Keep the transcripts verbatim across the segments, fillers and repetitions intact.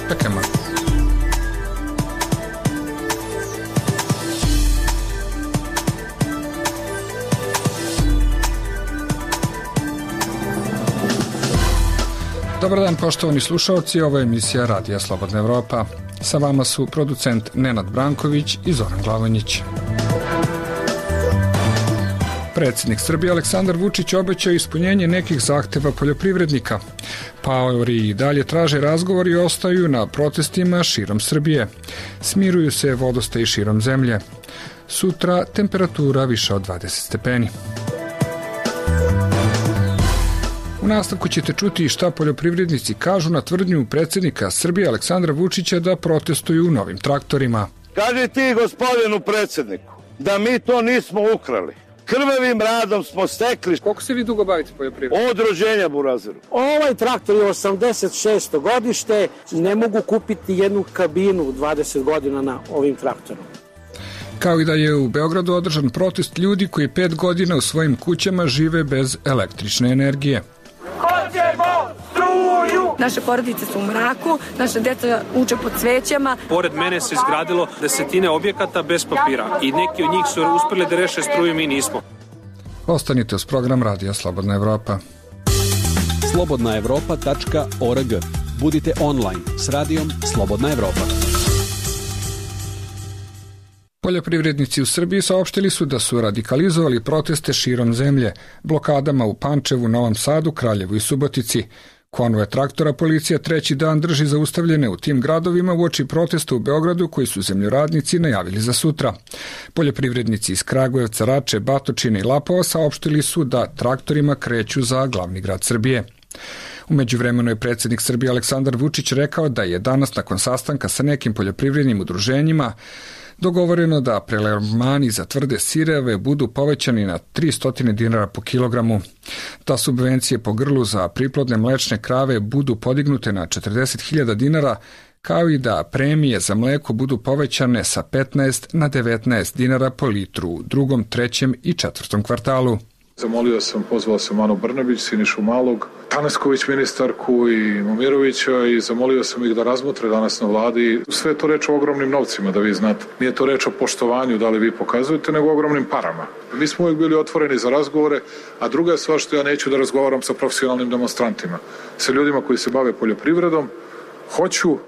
Pekema. Dobar dan, poštovani slušalci, ovo je emisija Radija Slobodna Evropa. Sa vama su producent Nenad Branković i Zoran Glavonjić. Predsjednik Srbije Aleksandar Vučić obećao ispunjenje nekih zahteva poljoprivrednika. Paori i dalje traže razgovor i ostaju na protestima širom Srbije. Smiruju se vodostaji širom zemlje. Sutra temperatura više od dvadeset stepeni. U nastavku ćete čuti šta poljoprivrednici kažu na tvrdnju predsjednika Srbije Aleksandra Vučića da protestuju novim traktorima. Kaži ti gospodinu predsjedniku da mi to nismo ukrali. Krvavim radom smo stekli. Koliko se vi dugo bavite poljoprivredom? Od rođenja burazeru. Ovaj traktor je osamdeset šesto godište. Ne mogu kupiti jednu kabinu dvadeset godina na ovim traktorom. Kao i da je u Beogradu održan protest ljudi koji pet godina u svojim kućama žive bez električne energije. Hoćemo struju! Naše porodice su u mraku, naše djeca uče pod cvećama. Pored mene se izgradilo desetine objekata bez papira i neki od njih su uspjeli da reše struju, mi nismo. Ostanite uz program Radija Slobodna Evropa. slobodna evropa tačka org. Budite online s Radijom Slobodna Evropa. Poljoprivrednici u Srbiji saopštili su da su radikalizovali proteste širom zemlje, blokadama u Pančevu, Novom Sadu, Kraljevu i Subotici. Konvoje traktora policija treći dan drži zaustavljene u tim gradovima uoči protesta u Beogradu koji su zemljoradnici najavili za sutra. Poljoprivrednici iz Kragujevca, Rače, Batočine i Lapova saopštili su da traktorima kreću za glavni grad Srbije. U međuvremenu je predsjednik Srbije Aleksandar Vučić rekao da je danas nakon sastanka sa nekim poljoprivrednim udruženjima dogovoreno da prelevmani za tvrde sireve budu povećani na tristo dinara po kilogramu, da subvencije po grlu za priplodne mlečne krave budu podignute na četrdeset hiljada dinara, kao i da premije za mleko budu povećane sa petnaest na devetnaest dinara po litru u drugom, trećem i četvrtom kvartalu. Zamolio sam, pozvao sam Anu Brnabić, Sinišu Malog, Tanasković ministarku i Momirovića i zamolio sam ih da razmotre danas na vladi. Sve je to reč o ogromnim novcima, da vi znate. Nije to reč o poštovanju, da li vi pokazujete, nego o ogromnim parama. Mi smo uvijek bili otvoreni za razgovore, a druga je stvar što ja neću da razgovaram sa profesionalnim demonstrantima. Sa ljudima koji se bave poljoprivredom, hoću.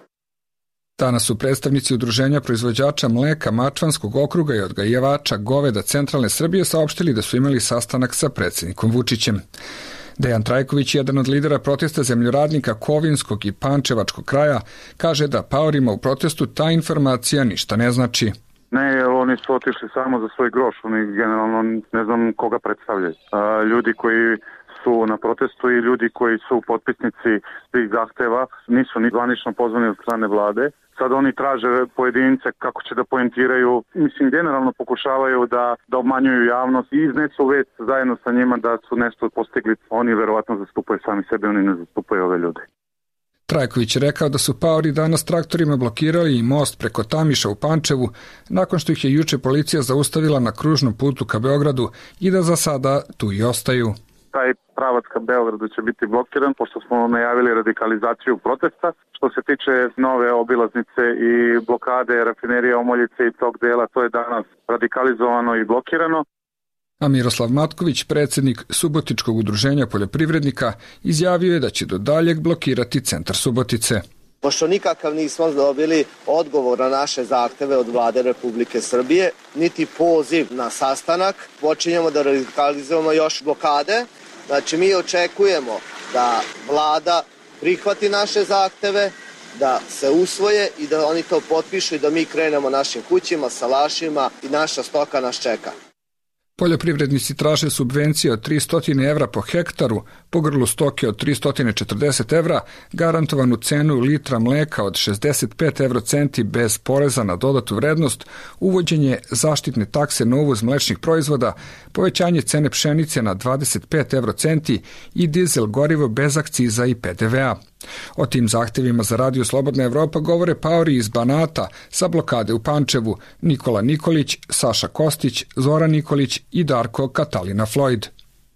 Danas su predstavnici udruženja proizvođača mleka Mačvanskog okruga i odgajivača goveda centralne Srbije saopštili da su imali sastanak sa predsjednikom Vučićem. Dejan Trajković, jedan od lidera protesta zemljoradnika Kovinskog i Pančevačkog kraja, kaže da paorima u protestu ta informacija ništa ne znači. Ne, oni su otišli samo za svoj groš, oni generalno ne znam koga predstavljaju. A, ljudi koji su na protestu i ljudi koji su potpisnici tih zahteva nisu ni zvanično pozvani od strane vlade. Sad oni traže pojedince kako će da poentiraju, mislim generalno pokušavaju da, da obmanjuju javnost i iznesu vest zajedno sa njima da su nešto postigli. Oni verovatno zastupaju sami sebe, oni ne zastupaju ove ljude. Trajković je rekao da su paori danas traktorima blokirali i most preko Tamiša u Pančevu, nakon što ih je juče policija zaustavila na kružnom putu ka Beogradu i da za sada tu i ostaju. Taj pravac ka Beogradu će biti blokiran, pošto smo najavili radikalizaciju protesta. Što se tiče nove obilaznice i blokade rafinerije Omoljice i tog dela, to je danas radikalizovano i blokirano. A Miroslav Matković, predsjednik Subotičkog udruženja poljoprivrednika, izjavio je da će do daljeg blokirati centar Subotice. Pošto nikakav nismo dobili odgovor na naše zahteve od vlade Republike Srbije, niti poziv na sastanak, počinjemo da radikalizujemo još blokade. Znači mi očekujemo da vlada prihvati naše zahteve, da se usvoje i da oni to potpišu i da mi krenemo našim kućima, salašima i naša stoka nas čeka. Poljoprivrednici traže subvencije od tristo evra po hektaru, po grlu stoke od tristo četrdeset evra, garantovanu cenu litra mleka od šezdeset pet evrocenti bez poreza na dodatu vrednost, uvođenje zaštitne takse na uvoz mlečnih proizvoda, povećanje cene pšenice na dvadeset pet evrocenti i dizel gorivo bez akciza i pe de ve a. O tim zahtevima za Radio Slobodna Evropa govore paori iz Banata sa blokade u Pančevu, Nikola Nikolić, Saša Kostić, Zoran Nikolić i Darko Katalina Floyd.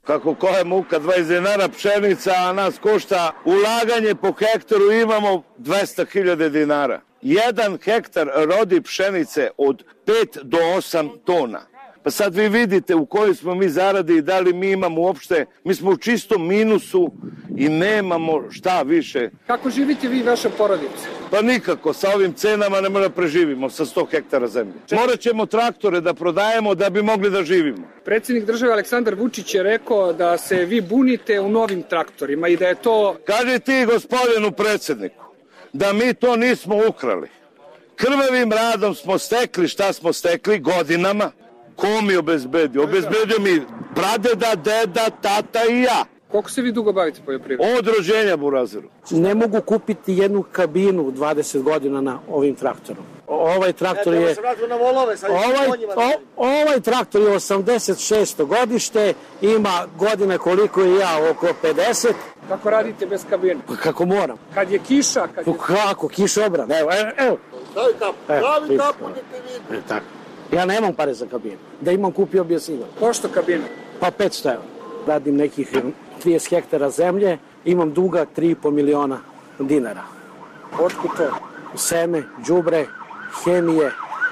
Kako koja muka, dvadeset dinara pšenica, a nas košta ulaganje po hektaru, imamo dvesta hiljada dinara. Jedan hektar rodi pšenice od pet do osam tona. Pa sad vi vidite u kojoj smo mi zaradi i da li mi imamo uopšte, mi smo u čistom minusu i nemamo šta više. Kako živite vi i vaša porodica? Pa nikako, sa ovim cenama ne možemo da preživimo sa sto hektara zemlje. Morat ćemo traktore da prodajemo da bi mogli da živimo. Predsjednik države Aleksandar Vučić je rekao da se vi bunite u novim traktorima i da je to... Kaži ti gospodinu predsjedniku da mi to nismo ukrali. Krvavim radom smo stekli šta smo stekli godinama. Ko mi obezbedio? Obezbedio mi pradeda, deda, tata i ja. Koliko se vi dugo bavite poljoprivredom? Od rođenja, burazeru. Ne mogu kupiti jednu kabinu dvadeset godina na ovim traktorom. Ovaj traktor je... Ovaj, o, ovaj traktor je osamdeset šesto godište, ima godine koliko je ja, oko pedeset. Kako radite bez kabine? Pa kako moram. Kad je kiša? Kad je... Kako, kišobran. Evo, evo. Stavi kapu, stavi kapu da te vidi. Tako. Ja nemam pare za kabinu. Da imam, kupio bi je sigurno. Košto kabina? Pa petsto evra. Radim nekih trideset hektara zemlje, imam duga tri i po miliona dinara. Otkud to? Seme, đubre, hemije.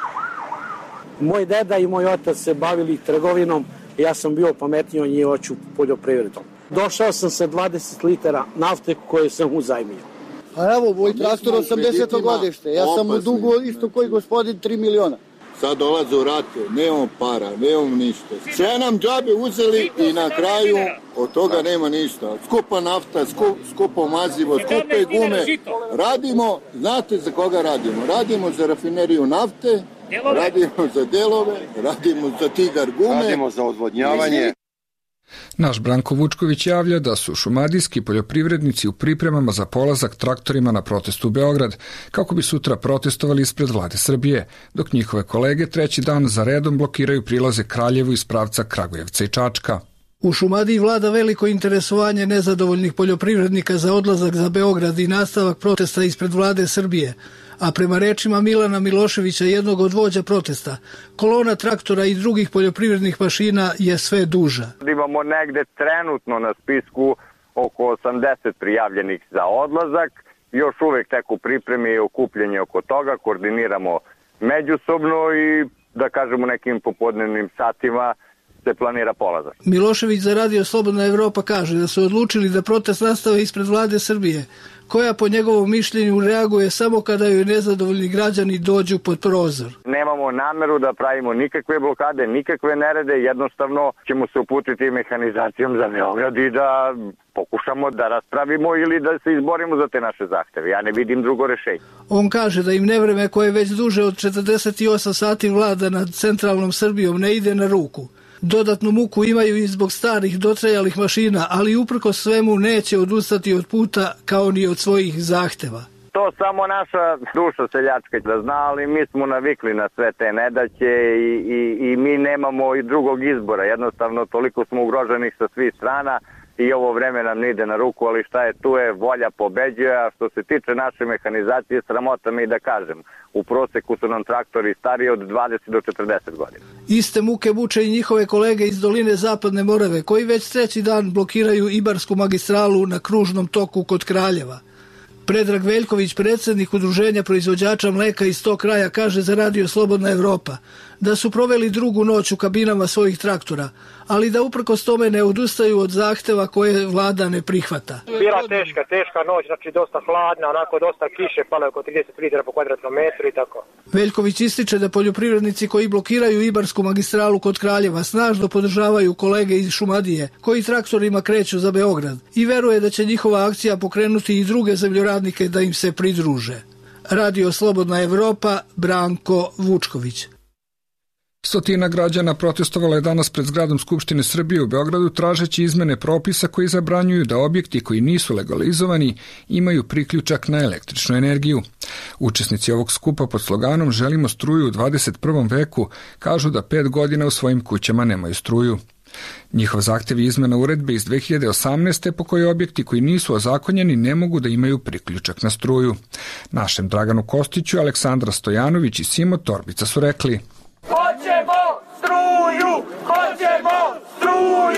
Moj deda i moj otac se bavili trgovinom, ja sam bio pametniji od njih, hoću poljoprivredom. Došao sam sa dvadeset litara nafte koje sam uzajmio. A evo, moj traktor osamdeseto godište, ja sam u dugu isto koji gospodin tri miliona. Sad dolaze u rate, nemamo para, nemamo ništa. Sve nam džabe uzeli i na kraju od toga nema ništa. Skupa nafta, skup, skupo mazivo, skupe gume. Radimo, znate za koga radimo? Radimo za rafineriju nafte, radimo za delove, radimo za Tigar gume. Radimo za odvodnjavanje. Naš Branko Vučković javlja da su šumadijski poljoprivrednici u pripremama za polazak traktorima na protestu u Beograd, kako bi sutra protestovali ispred vlade Srbije, dok njihove kolege treći dan za redom blokiraju prilaze Kraljevu iz pravca Kragujevca i Čačka. U Šumadiji vlada veliko interesovanje nezadovoljnih poljoprivrednika za odlazak za Beograd i nastavak protesta ispred vlade Srbije, a prema rečima Milana Miloševića, jednog od vođa protesta, kolona traktora i drugih poljoprivrednih mašina je sve duža. Imamo negde trenutno na spisku oko osamdeset prijavljenih za odlazak, još uvek tek u pripremi i okupljenje oko toga, koordiniramo međusobno i da kažemo nekim popodnevnim satima se planira polazak. Milošević za Radio Slobodna Evropa kaže da su odlučili da protest nastave ispred vlade Srbije, koja po njegovom mišljenju reaguje samo kada joj nezadovoljni građani dođu pod prozor. Nemamo nameru da pravimo nikakve blokade, nikakve nerede, jednostavno ćemo se uputiti mehanizacijom za Beograd i da pokušamo da raspravimo ili da se izborimo za te naše zahteve. Ja ne vidim drugo rešenje. On kaže da im nevreme koje već duže od četrdeset osam sati vlada nad centralnom Srbijom ne ide na ruku. Dodatnu muku imaju i zbog starih dotrajalih mašina, ali uprkos svemu neće odustati od puta kao ni od svojih zahteva. To samo naša duša seljačka da zna, ali mi smo navikli na sve te nedaće i, i, i mi nemamo i drugog izbora. Jednostavno toliko smo ugroženih sa svih strana i ovo vreme nam ne ide na ruku, ali šta je tu je, volja pobeđuje, a što se tiče naše mehanizacije, sramota mi da kažem. U proseku su nam traktori stariji od dvadeset do četrdeset godina. Iste muke muče i njihove kolege iz doline Zapadne Morave, koji već treći dan blokiraju Ibarsku magistralu na kružnom toku kod Kraljeva. Predrag Veljković, predsjednik Udruženja proizvođača mleka iz tog kraja, kaže za Radio Slobodna Evropa da su proveli drugu noć u kabinama svojih traktora, ali da uprkos tome ne odustaju od zahteva koje vlada ne prihvata. Bila teška, teška noć, znači dosta hladna, onako dosta kiše, palo je oko trideset litara po kvadratnom metru i tako. Veljković ističe da poljoprivrednici koji blokiraju Ibarsku magistralu kod Kraljeva snažno podržavaju kolege iz Šumadije koji traktorima kreću za Beograd i veruje da će njihova akcija pokrenuti i druge zemljoradnike da im se pridruže. Radio Slobodna Evropa, Branko Vučković. Stotina građana protestovala je danas pred zgradom Skupštine Srbije u Beogradu tražeći izmene propisa koji zabranjuju da objekti koji nisu legalizovani imaju priključak na električnu energiju. Učesnici ovog skupa pod sloganom Želimo struju u dvadeset prvom veku kažu da pet godina u svojim kućama nemaju struju. Njihov zahtev je izmena uredbe iz dve hiljade osamnaeste po kojoj objekti koji nisu ozakonjeni ne mogu da imaju priključak na struju. Našem Draganu Kostiću, Aleksandra Stojanović i Simo Torbica su rekli: Hoćemo struju! Hoćemo struju!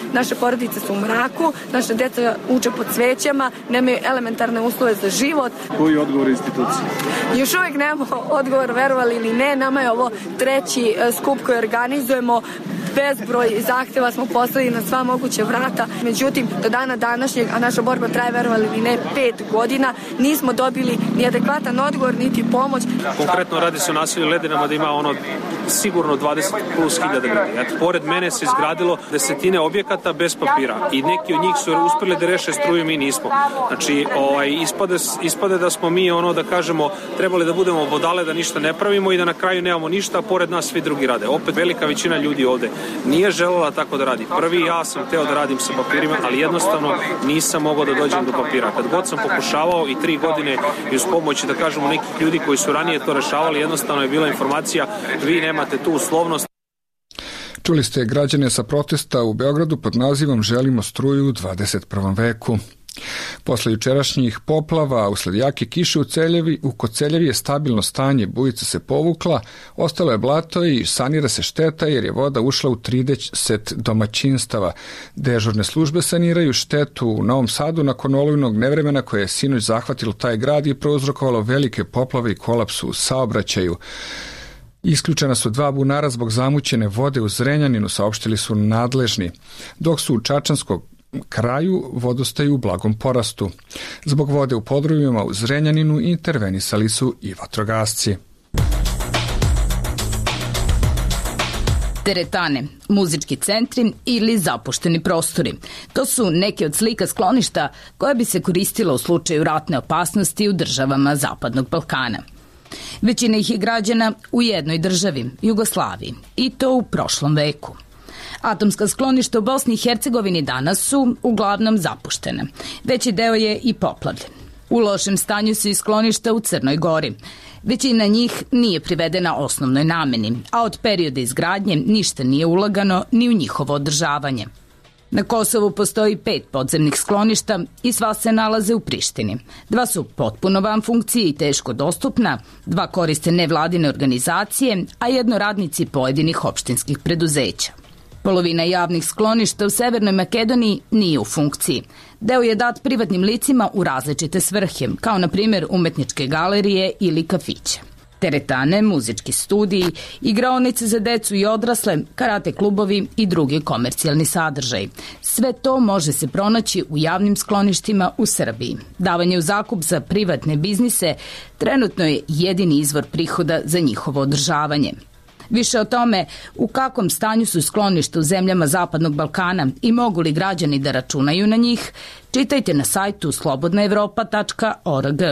naše porodice su u mraku, naše deca uče pod svećama, nemaju elementarne uslove za život. Koji je odgovor institucije? Još uvijek nemamo odgovor, verovali ili ne, nama je ovo treći skup koji organizujemo. Bezbroj zahteva smo poslali na sva moguća vrata, međutim do dana današnjeg, a naša borba traje, verovali ili ne, pet godina, nismo dobili ni adekvatan odgovor, niti pomoć. Konkretno radi se o naselju Ledinama da ima ono sigurno dvadeset plus hiljada ljudi. Eto, pored mene se izgradilo desetine objekata bez papira i neki od njih su uspeli da reše struju, mi nismo. Znači, ovaj, ispade, ispade da smo mi, ono da kažemo, trebali da budemo vodale, da ništa ne pravimo i da na kraju nemamo ništa, a pored nas svi drugi rade. Opet velika većina ljudi ovde nije želela tako da radi. Prvi ja sam hteo da radim sa papirima, ali jednostavno nisam mogao da dođem do papira. Kad god sam pokušavao i tri godine i uz pomoć, da kažemo, nekih ljudi koji su ranije to rešavali, jednostavno je bila informacija, vi nemate tu uslovnost. Čuli ste građane sa protesta u Beogradu pod nazivom Želimo struju u dvadeset prvom veku. Posle jučerašnjih poplava, usled jake kiše u Celjevi, u Koceljevi je stabilno stanje, bujica se povukla, ostalo je blato i sanira se šteta jer je voda ušla u trideset domaćinstava. Dežurne službe saniraju štetu u Novom Sadu nakon olujnog nevremena koje je sinoć zahvatilo taj grad i prouzrokovalo velike poplave i kolaps u saobraćaju. Isključena su dva bunara zbog zamućene vode u Zrenjaninu, saopštili su nadležni, dok su u Čačanskom kraju vodostaju u blagom porastu. Zbog vode u podrumima u Zrenjaninu intervenisali su i vatrogasci. Teretane, muzički centri ili zapušteni prostori. To su neke od slika skloništa koja bi se koristila u slučaju ratne opasnosti u državama Zapadnog Balkana. Većina ih je građana u jednoj državi, Jugoslaviji, i to u prošlom veku. Atomska skloništa u Bosni i Hercegovini danas su uglavnom zapuštene. Veći deo je i poplavljen. U lošem stanju su i skloništa u Crnoj Gori. Većina njih nije privedena osnovnoj nameni, a od perioda izgradnje ništa nije ulagano ni u njihovo održavanje. Na Kosovu postoji pet podzemnih skloništa i sva se nalaze u Prištini. Dva su potpuno van funkcije i teško dostupna, dva koriste nevladine organizacije, a jedno radnici pojedinih opštinskih preduzeća. Polovina javnih skloništa u Severnoj Makedoniji nije u funkciji. Deo je dat privatnim licima u različite svrhe, kao na primjer umetničke galerije ili kafiće. Teretane, muzički studiji, igraonice za decu i odrasle, karate klubovi i drugi komercijalni sadržaj. Sve to može se pronaći u javnim skloništima u Srbiji. Davanje u zakup za privatne biznise trenutno je jedini izvor prihoda za njihovo održavanje. Više o tome u kakvom stanju su skloništa u zemljama Zapadnog Balkana i mogu li građani da računaju na njih, čitajte na sajtu slobodna evropa tačka org.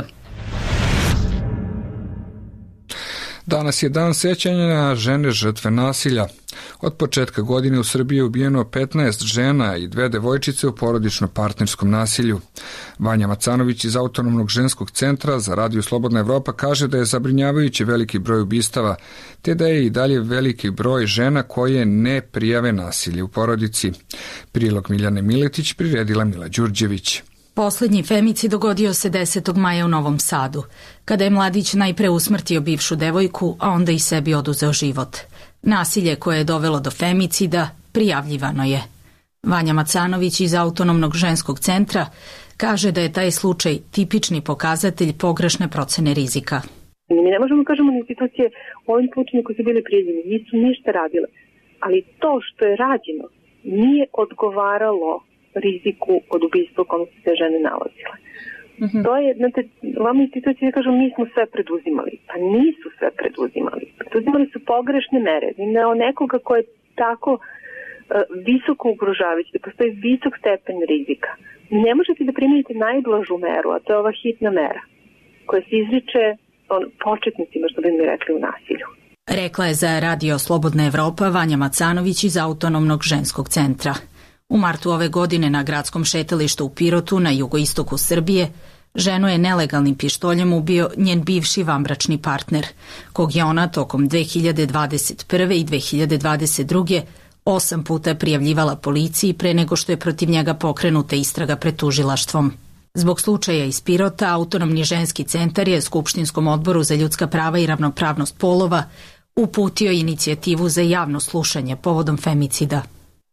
Danas je dan sećanja na žene žrtve nasilja. Od početka godine u Srbiji je ubijeno petnaest žena i dve devojčice u porodično-partnerskom nasilju. Vanja Macanović iz Autonomnog ženskog centra za Radio Slobodna Evropa kaže da je zabrinjavajući veliki broj ubistava, te da je i dalje veliki broj žena koje ne prijave nasilje u porodici. Prilog Miljane Miletić priredila Mila Đurđević. Poslednji femicid dogodio se desetog maja u Novom Sadu, kada je mladić najpre usmrtio bivšu devojku, a onda i sebi oduzeo život. Nasilje koje je dovelo do femicida prijavljivano je. Vanja Macanović iz Autonomnog ženskog centra kaže da je taj slučaj tipični pokazatelj pogrešne procene rizika. Mi ne možemo kažemo da institucije u ovim slučajima koji su bili prijavljeni nisu ništa radile, ali to što je rađeno nije odgovaralo riziku od ubistva u kome su se žene nalazile. Mm-hmm. To je, znate, vam institucije kažu mi smo sve preduzimali. Pa nisu sve preduzimali. Preduzimali su pogrešne mere. Imao nekoga ko je tako uh, visoko ugrožavajući, da postoji visok stepen rizika. Ne možete da primenite najblažu meru, a to je ova hitna mera, koja se izriče on, početnicima, što bi mi rekli, u nasilju. Rekla je za Radio Slobodna Evropa Vanja Macanović iz Autonomnog ženskog centra. U martu ove godine na gradskom šetalištu u Pirotu na jugoistoku Srbije ženu je nelegalnim pištoljem ubio njen bivši vanbračni partner, kog je ona tokom dve hiljade dvadeset prve i dve hiljade dvadeset druge osam puta prijavljivala policiji pre nego što je protiv njega pokrenuta istraga pred tužilaštvom. Zbog slučaja iz Pirota, Autonomni ženski centar je Skupštinskom odboru za ljudska prava i ravnopravnost polova uputio inicijativu za javno slušanje povodom femicida.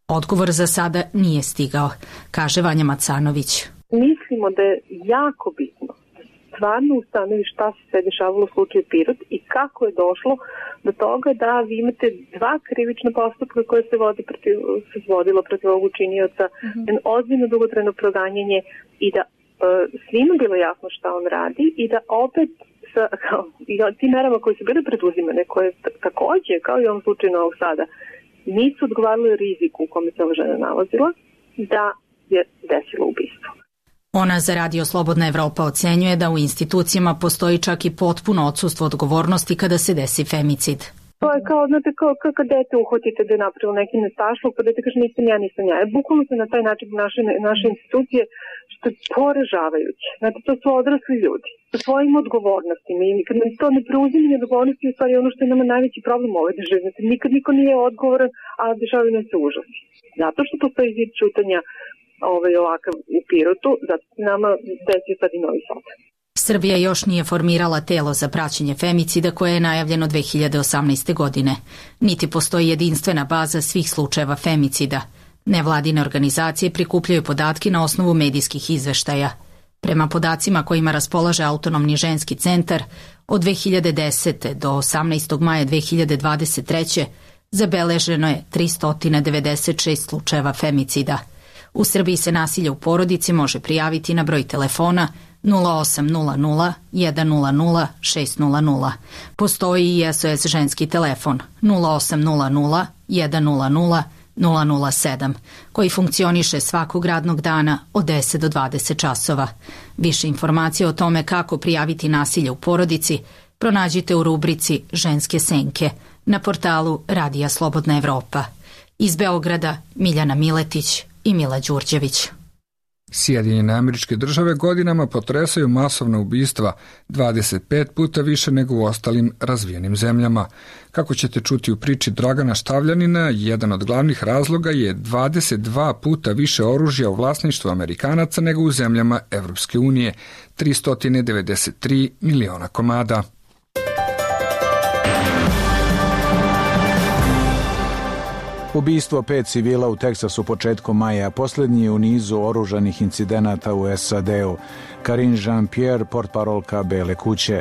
Odgovor za sada nije stigao, kaže Vanja Macanović. Mislimo da je jako bitno stvarno ustanovi šta se sve dešavalo u slučaju Pirot i kako je došlo do toga da vi imate dva krivična postupka koje se vodi protiv, se vodilo protiv ovog učinioca, mm-hmm. jedno ozbiljno dugotrajno proganjanje i da e, svima bilo jasno šta on radi i da opet sa, kao, i ti merama koje su bile preduzimane, koje t- takođe, kao i u ovom slučaju Novog Sada, nisu odgovarali riziku u kome se ova žena nalazila, da je desilo ubistvo. Ona za Radio Slobodna Evropa ocenjuje da u institucijama postoji čak i potpuno odsustvo odgovornosti kada se desi femicid. To je kao, znate, kao, kao kad dete uhvatite da je napravilo neki nestašluk, pa dete kaže nisam ja, nisam ja. Bukvalno se na taj način naše, naše institucije, što je poražavajuće. Znate, to su odrasli ljudi sa svojim odgovornostima i kad nam to ne preuzimanje odgovornosti, u stvari ono što je nama najveći problem u ovoj državi. Znate, nikad niko nije odgovoran, a dešavaju nam se užasi. Zato što postoji zid čutanja ovaj ovakav u Pirotu, zato se nama desio sad i Novi Sad. Srbija još nije formirala telo za praćenje femicida koje je najavljeno dve hiljade osamnaeste. godine. Niti postoji jedinstvena baza svih slučajeva femicida. Nevladine organizacije prikupljaju podatke na osnovu medijskih izveštaja. Prema podacima kojima raspolaže Autonomni ženski centar, od dve hiljade desete. do osamnaestog maja dve hiljade dvadeset treće. zabeleženo je tristo devedeset šest slučajeva femicida. U Srbiji se nasilje u porodici može prijaviti na broj telefona nula osam nula nula jedan nula nula šest nula nula. Postoji i S O S ženski telefon nula osam nula nula jedan nula nula nula nula sedam, koji funkcioniše svakog radnog dana od deset do dvadeset časova. Više informacija o tome kako prijaviti nasilje u porodici pronađite u rubrici Ženske senke na portalu Radija Slobodna Evropa. Iz Beograda Miljana Miletić i Mila Đurđević. Sjedinjene Američke Države godinama potresaju masovna ubistva, dvadeset pet puta više nego u ostalim razvijenim zemljama. Kako ćete čuti u priči Dragana Štavljanina, jedan od glavnih razloga je dvadeset dva puta više oružja u vlasništvu Amerikanaca nego u zemljama Evropske unije, tristo devedeset tri miliona komada. Ubistvo pet civila u Teksasu početkom maja, posljednji je u nizu oružanih incidenata u S A D-u. Karine Jean-Pierre, portparolka Bele kuće.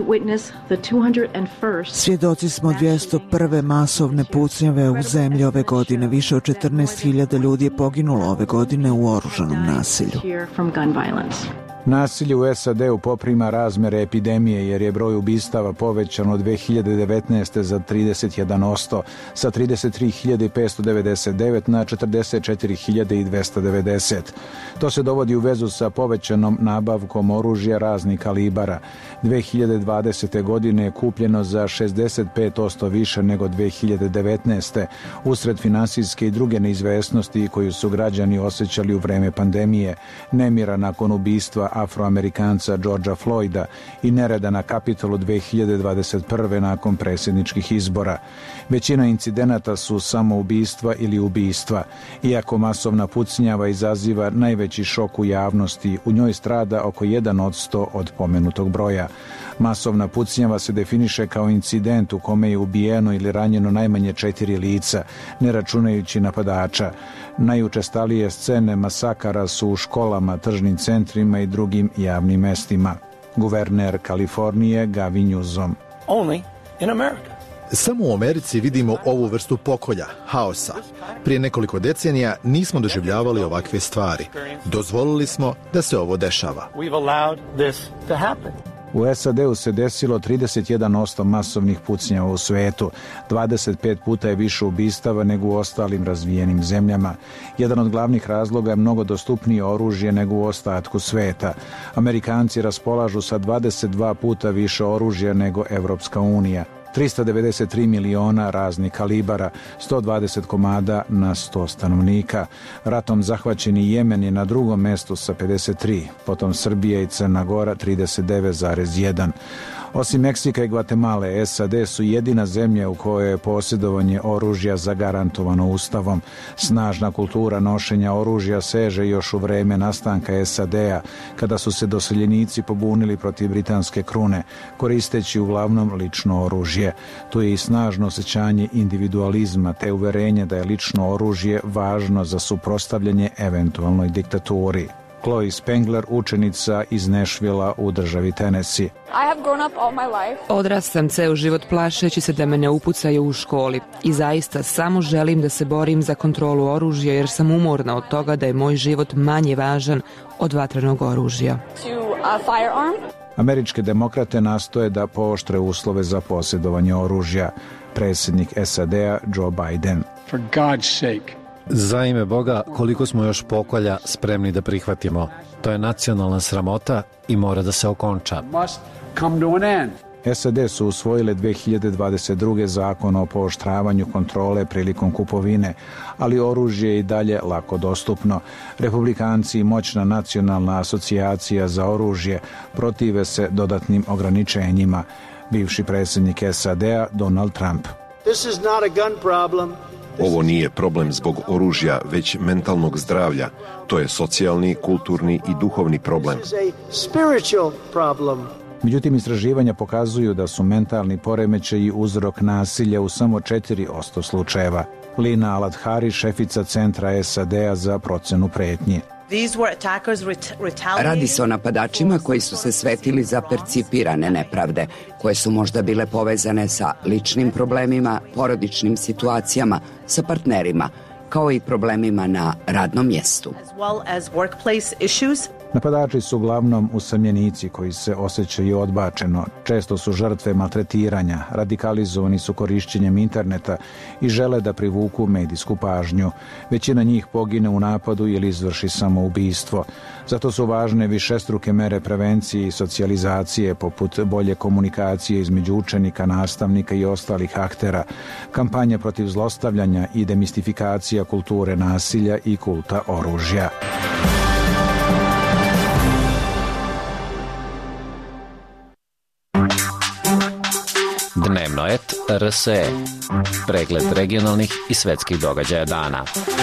Svjedoci smo dvjesto prve masovne pucnjave u zemlji ove godine. Više od četrnaest hiljada ljudi je poginulo ove godine u oružanom nasilju. Nasilje u S A D-u poprima razmere epidemije jer je broj ubistava povećan od dve hiljade devetnaeste. za trideset jedan posto, sa trideset tri hiljade petsto devedeset devet na četrdeset četiri hiljade dvesta devedeset. To se dovodi u vezu sa povećanom nabavkom oružja raznih kalibara. dve hiljade dvadesete. godine je kupljeno za šezdeset pet posto više nego dve hiljade devetnaeste. usred finansijske i druge neizvesnosti koju su građani osjećali u vreme pandemije, nemira nakon ubistva Afroamerikanca Georgea Floyda i nereda na Kapitolu dve hiljade dvadeset prve. nakon predsjedničkih izbora. Većina incidenata su samo ubistva ili ubistva. Iako masovna pucnjava izaziva najveći šok u javnosti, u njoj strada oko jedan od sto od pomenutog broja. Masovna pucnjava se definiše kao incident u kome je ubijeno ili ranjeno najmanje četiri lica, ne računajući napadača. Najučestalije scene masakara su u školama, tržnim centrima i drugim javnim mestima. Guverner Kalifornije Gavin Newsom. Only in America. Samo u Americi vidimo ovu vrstu pokolja, haosa. Prije nekoliko decenija nismo doživljavali ovakve stvari. Dozvolili smo da se ovo dešava. U S A D-u se desilo trideset jedan posto masovnih pucnjava u svetu. dvadeset pet puta je više ubistava nego u ostalim razvijenim zemljama. Jedan od glavnih razloga je mnogo dostupnije oružje nego u ostatku sveta. Amerikanci raspolažu sa dvadeset dva puta više oružja nego Evropska unija. tristo devedeset tri miliona raznih kalibara, sto dvadeset komada na sto stanovnika. Ratom zahvaćeni Jemen je na drugom mestu sa pedeset tri, potom Srbija i Crna Gora trideset devet zarez jedan. Osim Meksika i Gvatemale, S A D su jedina zemlja u kojoj je posjedovanje oružja zagarantovano ustavom. Snažna kultura nošenja oružja seže još u vreme nastanka S A D-a, kada su se doseljenici pobunili protiv britanske krune, koristeći uglavnom lično oružje. Tu je i snažno osjećanje individualizma te uverenje da je lično oružje važno za suprotstavljanje eventualnoj diktaturi. Chloe Spengler, učenica iz Nashvilla u državi Tennessee. Odrastam ceo život plašeći se da me ne upucaju u školi i zaista samo želim da se borim za kontrolu oružja jer sam umorna od toga da je moj život manje važan od vatrenog oružja. Američke demokrate nastoje da pooštre uslove za posjedovanje oružja. Predsjednik S A D-a Joe Biden. For God's sake. Za ime Boga, koliko smo još pokolja spremni da prihvatimo. To je nacionalna sramota i mora da se okonča. S A D su usvojile dve hiljade dvadeset druge zakon o pooštravanju kontrole prilikom kupovine, ali oružje je i dalje lako dostupno. Republikanci i moćna nacionalna asocijacija za oružje protive se dodatnim ograničenjima. Bivši predsjednik S A D-a Donald Trump. This is not a gun problem. Ovo nije problem zbog oružja, već mentalnog zdravlja. To je socijalni, kulturni i duhovni problem. Međutim, istraživanja pokazuju da su mentalni poremećaji uzrok nasilja u samo četiri posto slučajeva. Lina Aladhari, šefica Centra S A D-a za procenu pretnji. Radi se o napadačima koji su se svetili za percipirane nepravde, koje su možda bile povezane sa ličnim problemima, porodičnim situacijama, sa partnerima, kao i problemima na radnom mjestu. Napadači su uglavnom usamljenici koji se osjećaju odbačeno, često su žrtve maltretiranja, radikalizovani su korišćenjem interneta i žele da privuku medijsku pažnju. Većina njih pogine u napadu ili izvrši samoubistvo. Zato su važne višestruke mere prevencije i socijalizacije, poput bolje komunikacije između učenika, nastavnika i ostalih aktera, kampanja protiv zlostavljanja i demistifikacija kulture nasilja i kulta oružja. Dnevnoet R S E. Pregled regionalnih i svetskih događaja dana.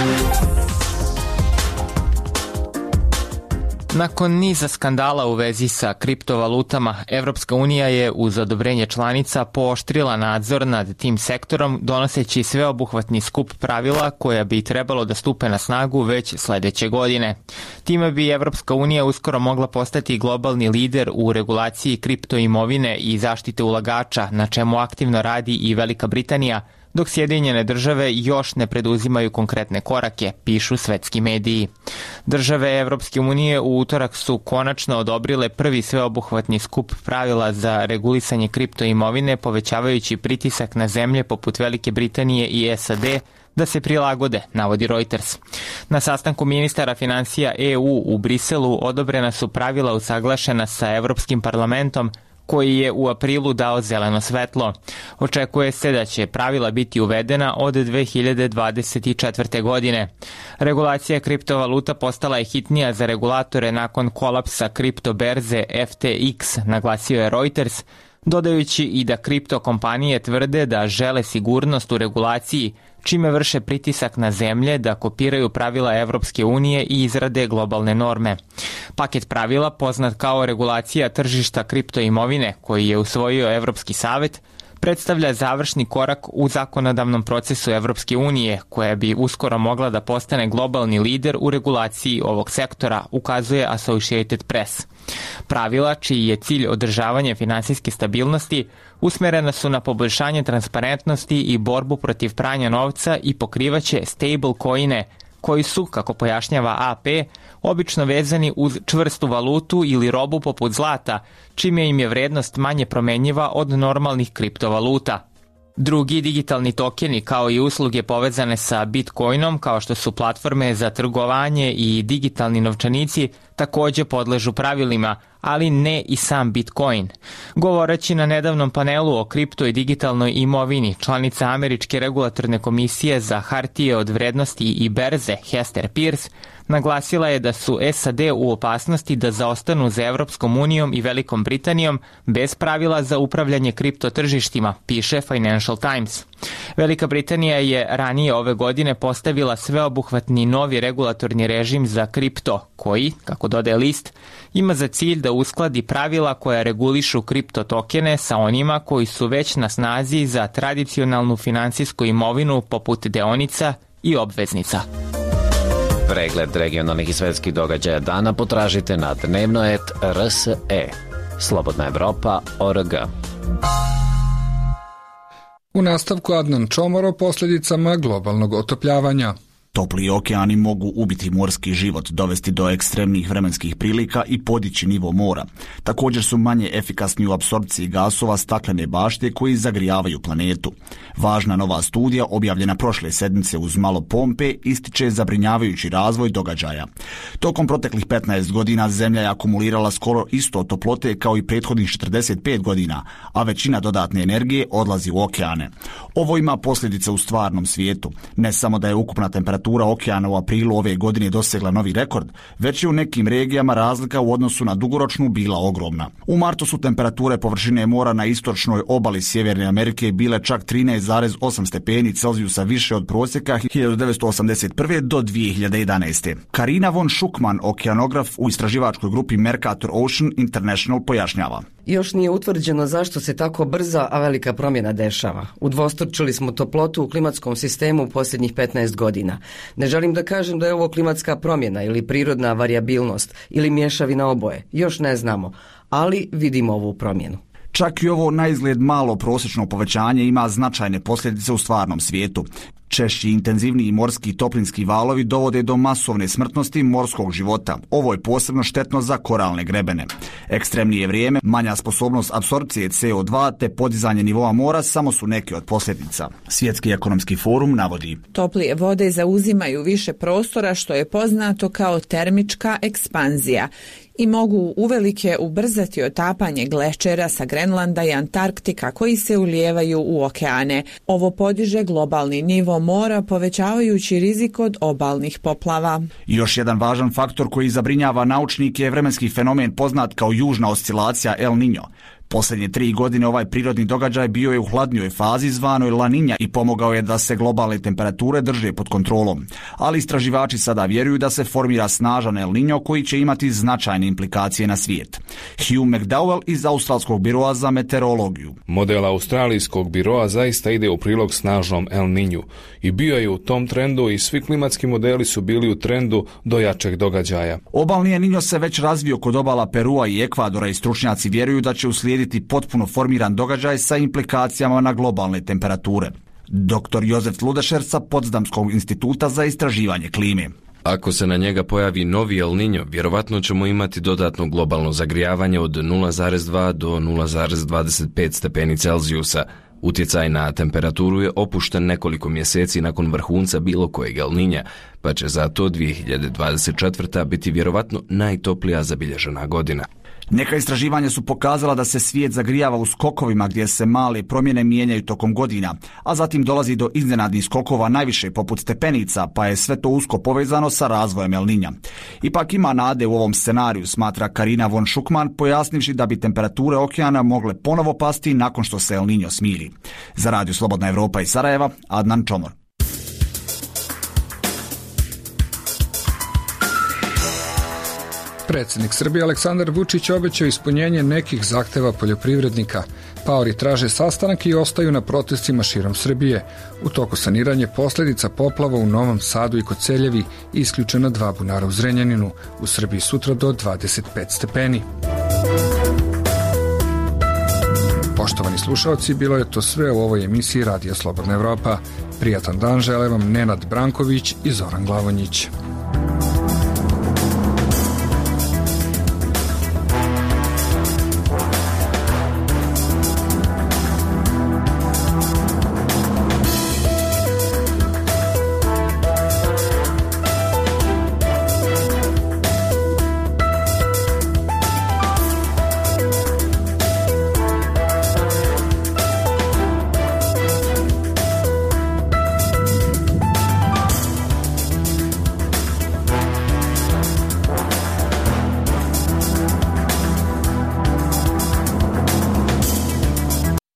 Nakon niza skandala u vezi sa kriptovalutama, Evropska unija je uz odobrenje članica pooštrila nadzor nad tim sektorom, donoseći sveobuhvatni skup pravila koja bi trebalo da stupe na snagu već sledeće godine. Time bi Evropska unija uskoro mogla postati globalni lider u regulaciji kriptoimovine i zaštite ulagača, na čemu aktivno radi i Velika Britanija, dok Sjedinjene države još ne preduzimaju konkretne korake, pišu svetski mediji. Države Evropske unije u utorak su konačno odobrile prvi sveobuhvatni skup pravila za regulisanje kriptoimovine, povećavajući pritisak na zemlje poput Velike Britanije i S A D da se prilagode, navodi Reuters. Na sastanku ministara financija E U u Briselu odobrena su pravila usaglašena sa Evropskim parlamentom, koji je u aprilu dao zeleno svetlo. Očekuje se da će pravila biti uvedena od dve hiljade dvadeset četvrte. godine. Regulacija kriptovaluta postala je hitnija za regulatore nakon kolapsa kriptoberze F T X, naglasio je Reuters, dodajući i da kripto kompanije tvrde da žele sigurnost u regulaciji, čime vrše pritisak na zemlje da kopiraju pravila Evropske unije i izrade globalne norme. Paket pravila, poznat kao regulacija tržišta kriptoimovine, koji je usvojio Evropski savet, predstavlja završni korak u zakonodavnom procesu Evropske unije, koja bi uskoro mogla da postane globalni lider u regulaciji ovog sektora, ukazuje Associated Press. Pravila, čiji je cilj održavanje finansijske stabilnosti, usmerena su na poboljšanje transparentnosti i borbu protiv pranja novca i pokrivaće stablecoine, koji su, kako pojašnjava A P, obično vezani uz čvrstu valutu ili robu poput zlata, čime im je vrednost manje promenjiva od normalnih kriptovaluta. Drugi digitalni tokeni, kao i usluge povezane sa Bitcoinom, kao što su platforme za trgovanje i digitalni novčanici, takođe podležu pravilima, ali ne i sam Bitcoin. Govoreći na nedavnom panelu o kripto i digitalnoj imovini, članica Američke regulatorne komisije za hartije od vrednosti i berze Hester Pierce naglasila je da su S A D u opasnosti da zaostanu za Evropskom unijom i Velikom Britanijom bez pravila za upravljanje kripto tržištima, piše Financial Times. Velika Britanija je ranije ove godine postavila sveobuhvatni novi regulatorni režim za kripto, koji, kako dodaje list, ima za cilj da uskladi pravila koja regulišu kripto tokene sa onima koji su već na snazi za tradicionalnu finansijsku imovinu poput deonica i obveznica. Pregled regionalnih i svetskih događaja dana potražite na dnevnoet R S E. Slobodna Evropa точка org. U nastavku Adnan Čomor o posljedicama globalnog otopljavanja. Topli okeani mogu ubiti morski život, dovesti do ekstremnih vremenskih prilika i podići nivo mora. Također su manje efikasni u apsorpciji gasova staklene bašte koji zagrijavaju planetu. Važna nova studija, objavljena prošle sedmice uz malo pompe, ističe zabrinjavajući razvoj događaja. Tokom proteklih petnaest godina Zemlja je akumulirala skoro isto toplote kao i prethodnih četrdeset pet godina, a većina dodatne energije odlazi u okeane. Ovo ima posljedice u stvarnom svijetu. Ne samo da je ukupna temperatura Temperatura okeana u aprilu ove godine dosegla novi rekord, već je u nekim regijama razlika u odnosu na dugoročnu bila ogromna. U martu su temperature površine mora na istočnoj obali Sjeverne Amerike bile čak trinaest zarez osam stepeni Celzijusa više od prosjeka hiljadu devetsto osamdeset prve do dvije hiljade jedanaeste. Karina von Schuckmann, okeanograf u istraživačkoj grupi Mercator Ocean International, pojašnjava. Još nije utvrđeno zašto se tako brza, a velika promjena dešava. Udvostručili smo toplotu u klimatskom sistemu u posljednjih petnaest godina. Ne želim da kažem da je ovo klimatska promjena ili prirodna varijabilnost ili mješavina oboje. Još ne znamo, ali vidimo ovu promjenu. Čak i ovo na izgled malo prosječno povećanje ima značajne posljedice u stvarnom svijetu. Češći i intenzivniji morski toplinski valovi dovode do masovne smrtnosti morskog života. Ovo je posebno štetno za koralne grebene. Ekstremnije vrijeme, manja sposobnost apsorpcije C O dva te podizanje nivoa mora samo su neke od posljedica. Svjetski ekonomski forum navodi: toplije vode zauzimaju više prostora, što je poznato kao termička ekspanzija, i mogu uvelike ubrzati otapanje glečera sa Grenlanda i Antarktika koji se ulijevaju u okeane. Ovo podiže globalni nivo mora, povećavajući rizik od obalnih poplava. Još jedan važan faktor koji zabrinjava naučnike je vremenski fenomen poznat kao južna oscilacija El Niño. Posljednje tri godine ovaj prirodni događaj bio je u hladnijoj fazi zvanoj La Niña i pomogao je da se globalne temperature drže pod kontrolom. Ali istraživači sada vjeruju da se formira snažan El Niño koji će imati značajne implikacije na svijet. Hugh McDowell iz Australskog biroa za meteorologiju. Model Australijskog biroa zaista ide u prilog snažnom El Niñu i bio je u tom trendu i svi klimatski modeli su bili u trendu do jačeg događaja. Obalni El Niño se već razvio kod obala Perua i Ekvadora i stručnjaci vjeruju da će uslijediti potpuno formiran događaj sa implikacijama na globalne temperature. Doktor Jozef Ludešer sa Potsdamskog instituta za istraživanje klime. Ako se na njega pojavi novi El Niño, vjerovatno ćemo imati dodatno globalno zagrijavanje od nula zarez dva do nula zarez dvadeset pet stepeni Celzijusa. Utjecaj na temperaturu je opušten nekoliko mjeseci nakon vrhunca bilo kojeg El Niña, pa će zato dvije hiljade dvadeset četvrta biti vjerovatno najtoplija zabilježena godina. Neka istraživanja su pokazala da se svijet zagrijava u skokovima gdje se male promjene mijenjaju tokom godina, a zatim dolazi do iznenadnih skokova najviše poput stepenica, pa je sve to usko povezano sa razvojem El Niña. Ipak ima nade u ovom scenariju, smatra Karina von Schuckmann, pojasnivši da bi temperature okeana mogle ponovo pasti nakon što se El Niño smiri. Za Radio Slobodna Evropa iz Sarajeva, Adnan Čomor. Predsjednik Srbije Aleksandar Vučić obećao ispunjenje nekih zahteva poljoprivrednika. Paori traže sastanak i ostaju na protestima širom Srbije. U toku saniranje posljedica poplava u Novom Sadu i Koceljevi isključena dva bunara u Zrenjaninu. U Srbiji sutra do dvadeset pet stepeni. Poštovani slušalci, bilo je to sve u ovoj emisiji Radio Slobodna Evropa. Prijatan dan žele vam Nenad Branković i Zoran Glavonjić.